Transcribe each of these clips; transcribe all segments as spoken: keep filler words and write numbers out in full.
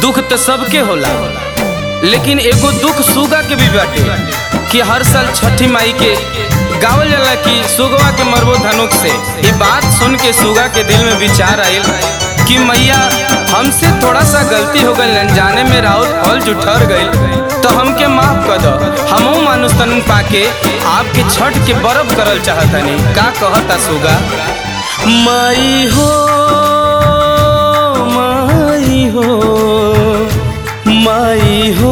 दुख तो सबके होला, लेकिन एगो दुख सुगा के भी बाटे कि हर साल छठी माई के गावल जाला कि सुगवा के मरबो धनुक से। ये बात सुन के सुगा के दिल में विचार आयल कि मैया हमसे थोड़ा सा गलती हो गई, अनजाने में राउत फल जुठर गई, तो हमके माफ कर दो। हमहू मानुष तन पाके आपके छठ के बरफ करल चाहतनी। का कहता सुगा? माई हो माई हो माई हो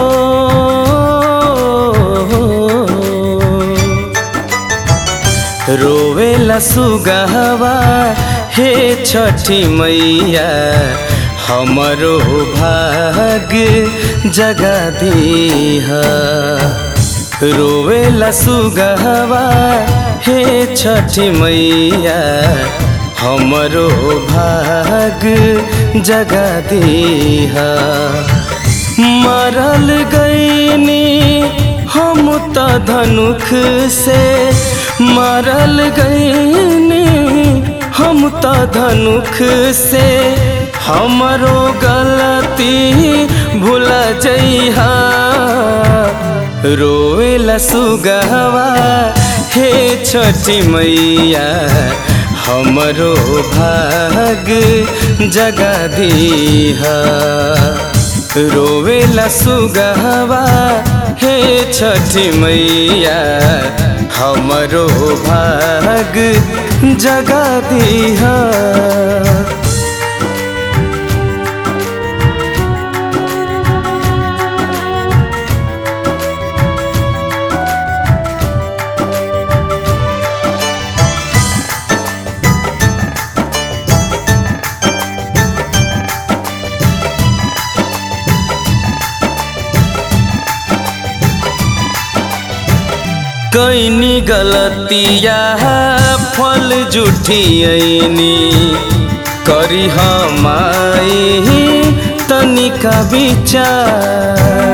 रोवेला सुगहवा हे छठी मैया, हमरो भाग जगा दीहा। रोवेला सुगहवा हे छठी मैया, हमरो भाग जगा दीहा। मरल गईनी हम त धनुख से, मरल गईनी हम त धनुख से, हमरो गलती भुला जइहा। रोवेला सुगहवा हे छठी मैया, हमरो भाग जगा दीहा। रोवेला सुगहवा हे छठी मैया, हमरो भाग जगा दीहा। कैनी गलतिया फल जुठियनी, करी हमाई तनिका विचार।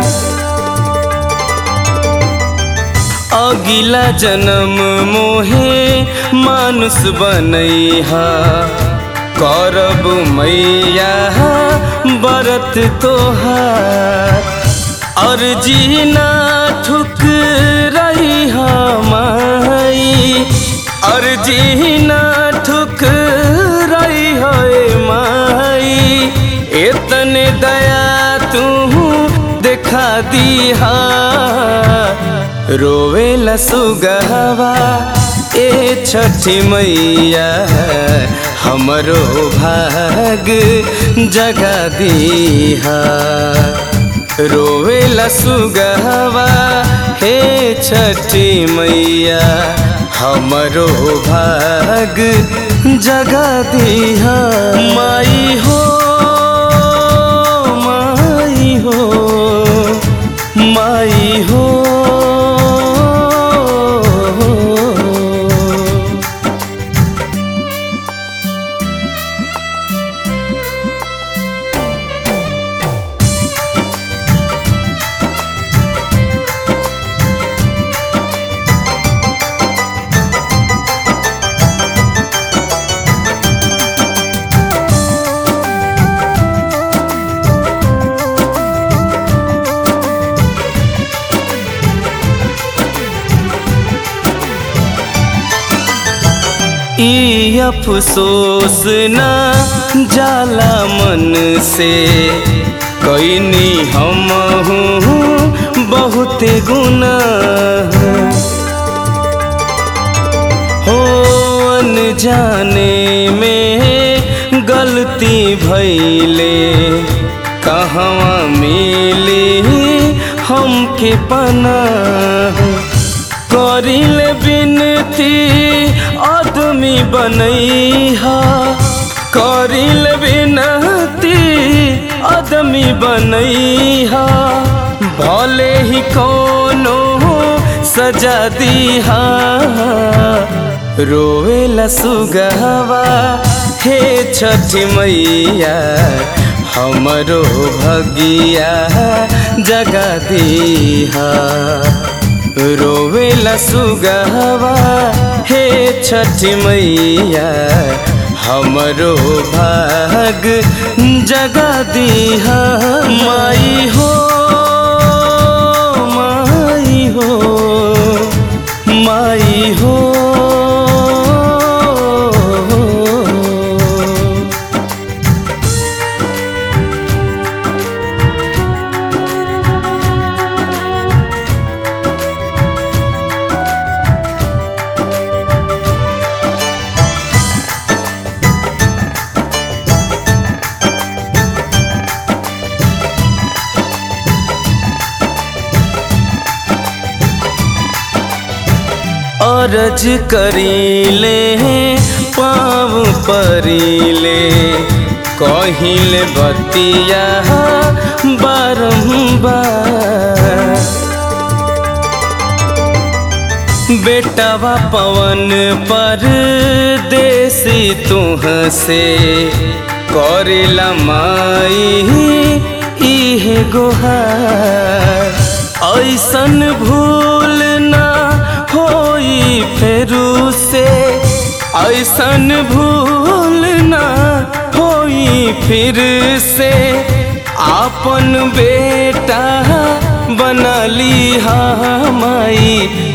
अगिला जन्म मोहे मानुष बनैहा, करब मैया बरत तोहार। अर्जी ना ठुकराई माई, अर्जी ना ठुकराई है माई, इतने दया तू दिखा दीहा। रोवेला सुगहवा ए छठी मैया, हमरो भाग जगा दीहा। रोवेला सुगहवा हे छठी मैया, हमरो भाग जगा दीहा। माई हो माई हो माई हो ई अफसोस ना जाला मन से, कैनी हम हूँ बहुत गुनाह। हो अनजाने में गलती भइले, कहवा मिली हमके पनाह। करिले बिनती आदमी बनैहा, करिले बिनती आदमी बनैहा। भले ही कोनो सजा दीहा। रोवेला सुगहवा हे छठी मैया, हमरो भगिया जगा दीहा। रोवेला सुगहवा हे छठी मैया, हमरो भाग जगा दीहा माई हो माई हो माई हो। अरज करीले पाँव परीले कहिले बतिया बारंबार। बेटावा पवन पर देसी तुह से करेला माई इहे गोहार। ऐसन भूल ना होई फेरू से ऐसन भूल ना होई फिर से। आपन बेटा बना ली हा माई